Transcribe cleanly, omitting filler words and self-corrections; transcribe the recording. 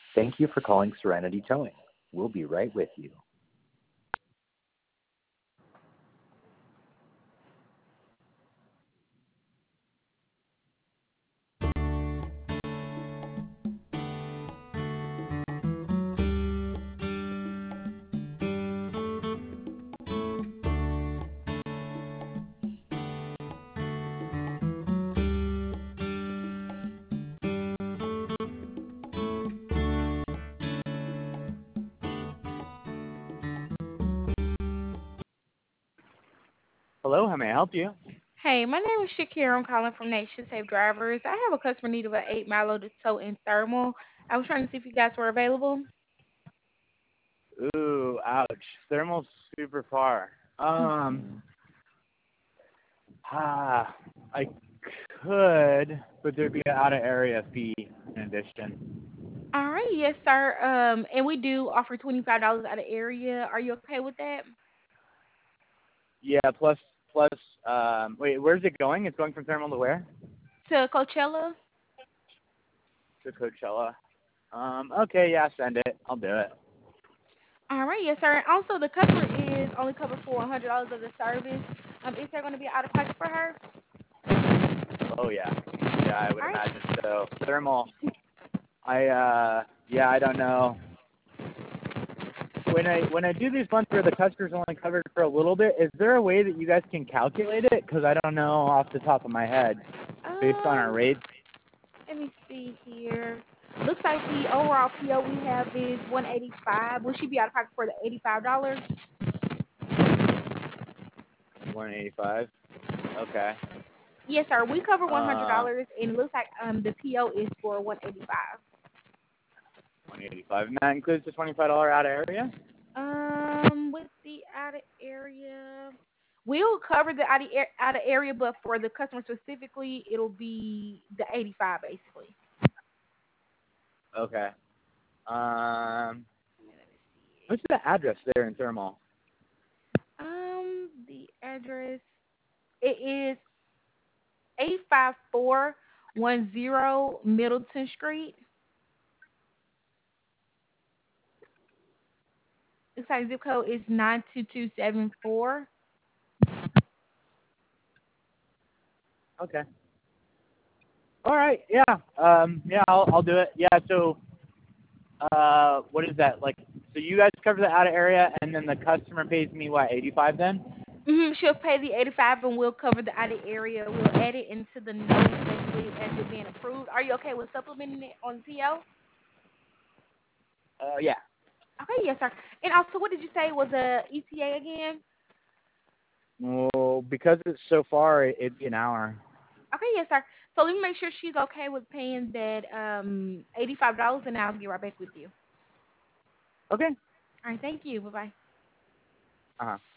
Thank you for calling Serenity Towing. We'll be right with you. Hello, how may I help you? Hey, my name is Shakira. I'm calling from Nation Safe Drivers. I have a customer need of an 8 mile to tow in thermal. I was trying to see if you guys were available. Ooh, ouch. Thermal's super far. Mhm. Ah, I could, but there'd be an out of area fee in addition. All right, yes, sir. And we do offer $25 out of area. Are you okay with that? Yeah, plus, wait, where's it going? It's going from Thermal to where? To Coachella? To Coachella. Okay, yeah, send it. I'll do it. All right, yes, sir. And also, the customer is only covered for $100 of the service. Is there going to be out of pocket for her? Oh yeah, yeah, I would All right. imagine so. Thermal. Yeah, I don't know. When I do these ones where the customer's only covered for a little bit, is there a way that you guys can calculate it? Because I don't know off the top of my head based on our Um, rates. Let me see here. Looks like the overall PO we have is 185. Will she be out of pocket for the $85? 185. Okay. Yes, sir. We cover Uh, $100, and it looks like the PO is for 185. 185. And that includes the $25 out of area. With the added area, we'll cover the added area, but for the customer specifically, it'll be the 85 basically. Okay. Um, Let me see. what's the address there in Thermal? The address it is 85410 Middleton Street. Looks like zip code is 92274. Okay. All right. Yeah. Yeah. I'll do it. Yeah. So, what is that like? So you guys cover the out of area, and then the customer pays me what 85 then? She'll pay the 85 and we'll cover the added area. We'll add it into the notes basically as it being approved. Are you okay with supplementing it on the PO? Yeah. Okay, yes, sir. And also, what did you say was a ETA again? Well, because it's so far, it'd be an hour. Okay, yes, sir. So let me make sure she's okay with paying that $85 and I'll get right back with you. Okay. All right, thank you. Bye bye. Uh huh.